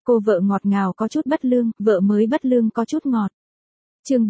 Cô vợ ngọt ngào có chút bất lương, vợ mới bất lương có chút ngọt. Chương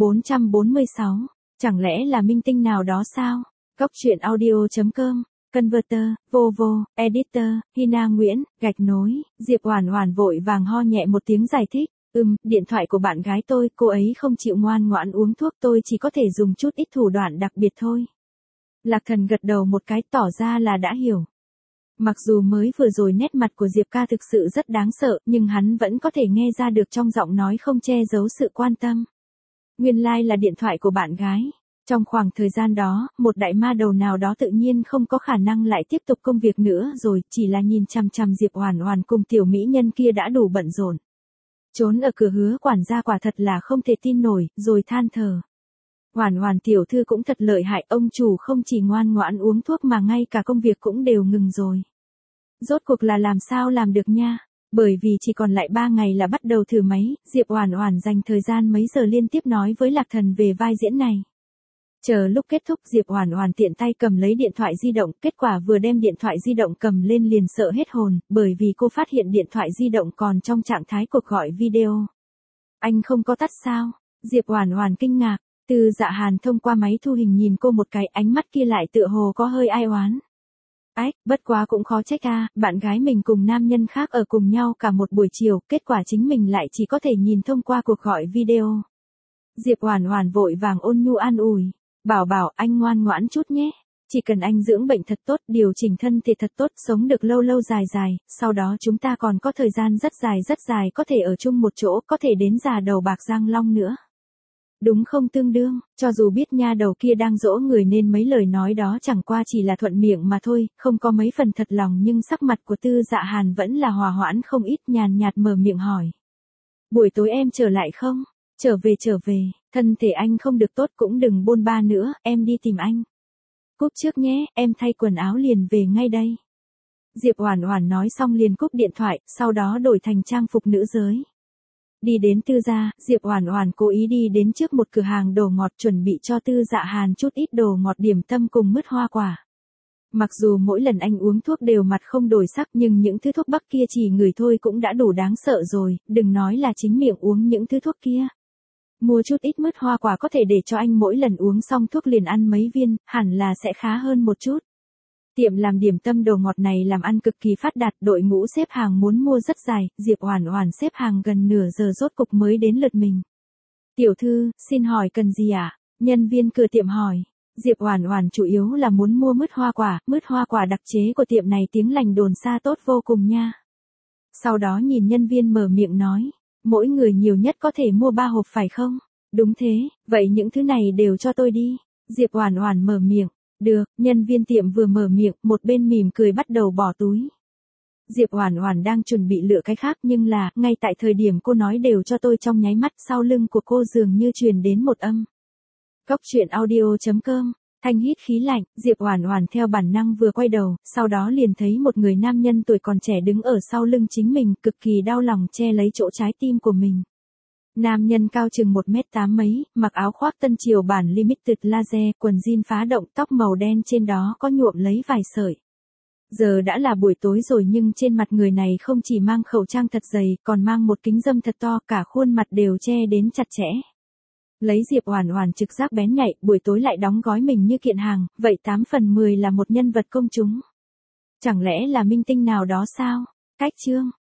446, chẳng lẽ là minh tinh nào đó sao? Góc truyện audio.com, Converter, Vovo, Editor, Hina Nguyễn, gạch nối, Diệp Oản Oản vội vàng ho nhẹ một tiếng giải thích. Điện thoại của bạn gái tôi, cô ấy không chịu ngoan ngoãn uống thuốc, tôi chỉ có thể dùng chút ít thủ đoạn đặc biệt thôi. Lạc Thần gật đầu một cái tỏ ra là đã hiểu. Mặc dù mới vừa rồi nét mặt của Diệp ca thực sự rất đáng sợ, nhưng hắn vẫn có thể nghe ra được trong giọng nói không che giấu sự quan tâm. Nguyên lai là điện thoại của bạn gái. Trong khoảng thời gian đó, một đại ma đầu nào đó tự nhiên không có khả năng lại tiếp tục công việc nữa rồi, chỉ là nhìn chằm chằm Diệp Oản Oản cùng tiểu mỹ nhân kia đã đủ bận rộn. Trốn ở cửa Hứa quản gia quả thật là không thể tin nổi, rồi than thở. Oản Oản tiểu thư cũng thật lợi hại, ông chủ không chỉ ngoan ngoãn uống thuốc mà ngay cả công việc cũng đều ngừng rồi. Rốt cuộc là làm sao làm được nha? Bởi vì chỉ còn lại 3 ngày là bắt đầu thử máy, Diệp Oản Oản dành thời gian mấy giờ liên tiếp nói với Lạc Thần về vai diễn này. Chờ lúc kết thúc Diệp Oản Oản tiện tay cầm lấy điện thoại di động, kết quả vừa đem điện thoại di động cầm lên liền sợ hết hồn, bởi vì cô phát hiện điện thoại di động còn trong trạng thái cuộc gọi video. Anh không có tắt sao? Diệp Oản Oản kinh ngạc. Từ Dạ Hàn thông qua máy thu hình nhìn cô một cái, ánh mắt kia lại tựa hồ có hơi ai oán. Ách, bất quá cũng khó trách a, bạn gái mình cùng nam nhân khác ở cùng nhau cả một buổi chiều, kết quả chính mình lại chỉ có thể nhìn thông qua cuộc gọi video. Diệp Oản Oản vội vàng ôn nhu an ủi, bảo bảo anh ngoan ngoãn chút nhé, chỉ cần anh dưỡng bệnh thật tốt, điều chỉnh thân thể thật tốt, sống được lâu lâu dài dài, sau đó chúng ta còn có thời gian rất dài có thể ở chung một chỗ, có thể đến già đầu bạc răng long nữa. Đúng không tương đương, cho dù biết nha đầu kia đang dỗ người nên mấy lời nói đó chẳng qua chỉ là thuận miệng mà thôi, không có mấy phần thật lòng, nhưng sắc mặt của Tư Dạ Hàn vẫn là hòa hoãn không ít, nhàn nhạt mở miệng hỏi. Buổi tối em trở lại không? Trở về, thân thể anh không được tốt cũng đừng bôn ba nữa, em đi tìm anh. Cúp trước nhé, em thay quần áo liền về ngay đây. Diệp Oản Oản nói xong liền cúp điện thoại, sau đó đổi thành trang phục nữ giới. Đi đến Tư gia, Diệp Oản Oản cố ý đi đến trước một cửa hàng đồ ngọt chuẩn bị cho Tư Dạ Hàn chút ít đồ ngọt điểm tâm cùng mứt hoa quả. Mặc dù mỗi lần anh uống thuốc đều mặt không đổi sắc nhưng những thứ thuốc bắc kia chỉ ngửi thôi cũng đã đủ đáng sợ rồi, đừng nói là chính miệng uống những thứ thuốc kia. Mua chút ít mứt hoa quả có thể để cho anh mỗi lần uống xong thuốc liền ăn mấy viên, hẳn là sẽ khá hơn một chút. Tiệm làm điểm tâm đồ ngọt này làm ăn cực kỳ phát đạt, đội ngũ xếp hàng muốn mua rất dài, Diệp Oản Oản xếp hàng gần nửa giờ rốt cục mới đến lượt mình. Tiểu thư, xin hỏi cần gì ạ? Nhân viên cửa tiệm hỏi. Diệp Oản Oản chủ yếu là muốn mua mứt hoa quả đặc chế của tiệm này tiếng lành đồn xa tốt vô cùng nha. Sau đó nhìn nhân viên mở miệng nói, mỗi người nhiều nhất có thể mua 3 hộp phải không? Đúng thế, vậy những thứ này đều cho tôi đi. Diệp Oản Oản mở miệng. Được, nhân viên tiệm vừa mở miệng, một bên mỉm cười bắt đầu bỏ túi. Diệp Oản Oản đang chuẩn bị lựa cái khác nhưng là, ngay tại thời điểm cô nói đều cho tôi trong nháy mắt sau lưng của cô dường như truyền đến một âm. Góc truyện audio.com, thanh hít khí lạnh, Diệp Oản Oản theo bản năng vừa quay đầu, sau đó liền thấy một người nam nhân tuổi còn trẻ đứng ở sau lưng chính mình, cực kỳ đau lòng che lấy chỗ trái tim của mình. Nam nhân cao chừng 1m8 mấy, mặc áo khoác tân triều bản limited laser, quần jean phá động, tóc màu đen trên đó có nhuộm lấy vài sợi. Giờ đã là buổi tối rồi nhưng trên mặt người này không chỉ mang khẩu trang thật dày, còn mang một kính râm thật to, cả khuôn mặt đều che đến chặt chẽ. Lấy Diệp Oản Oản trực giác bén nhạy, buổi tối lại đóng gói mình như kiện hàng, vậy 8 phần 10 là một nhân vật công chúng. Chẳng lẽ là minh tinh nào đó sao? Cách chương